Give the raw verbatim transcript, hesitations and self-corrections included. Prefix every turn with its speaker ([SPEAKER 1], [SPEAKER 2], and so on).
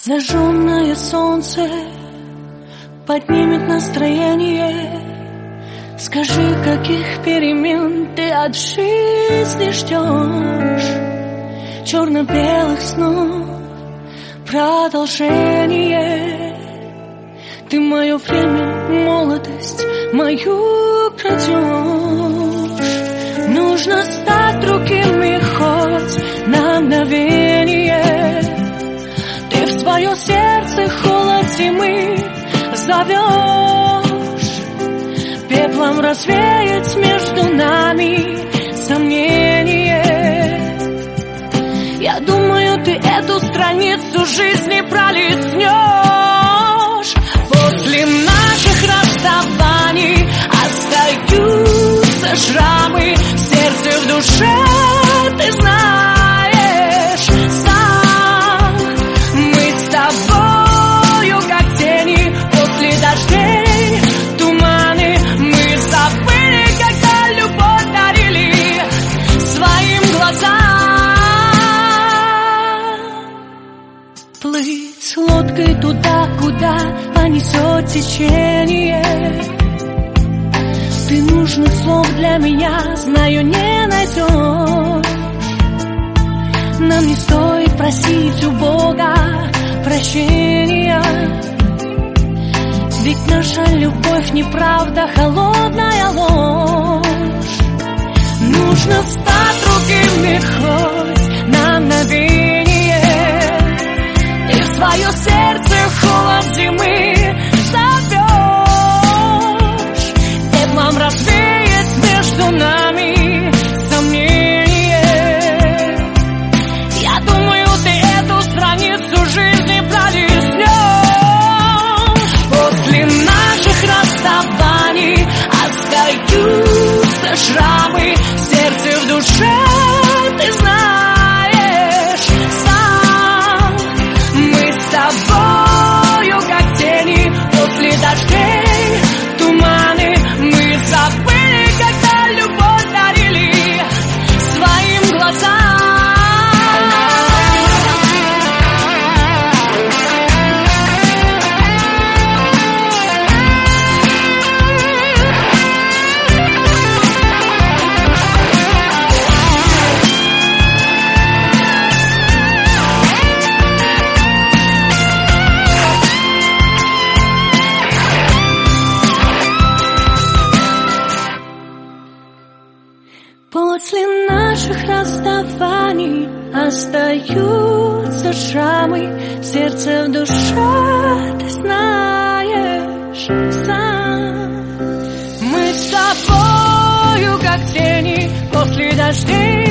[SPEAKER 1] Зажженное солнце поднимет настроение. Скажи, каких перемен ты от жизни ждешь? Черно-белых снов продолжение. Ты мое время, молодость мою крадешь. Нужно стать другими хоть на мгновение. Ты в свое сердце холод зимы зовешь. Пеплом развеять между нами сомнение. Я думаю, ты эту страницу жизни пролистнешь. После наших расставаний остаются шрамы в сердце, в душе, ты знаешь сам. Мы с тобою как тени после дождей, туманы. Мы забыли, когда любовь дарили своим глазам. Плыть лодкой туда, куда понесет течение. Ты нужных слов для меня, знаю, не найдешь. Нам не стоит просить у Бога прощения. Ведь наша любовь неправда, холодная ложь. Нужно стать другими хоть на мгновение. Ты в свое сердце холод зимы зовешь. Теплом развеять между нами сомнение. Я думаю, ты эту страницу жизни пролистнешь. После наших расставаний остаются шрамы в сердце, в душе, ты знаешь сам. Мы с тобою как тени после дождей, туманы. Мы забыли, когда любовь дарили своим глазам. После наших расставаний остаются шрамы в сердце, в душе, ты знаешь сам. Мы с тобою как тени после дождей.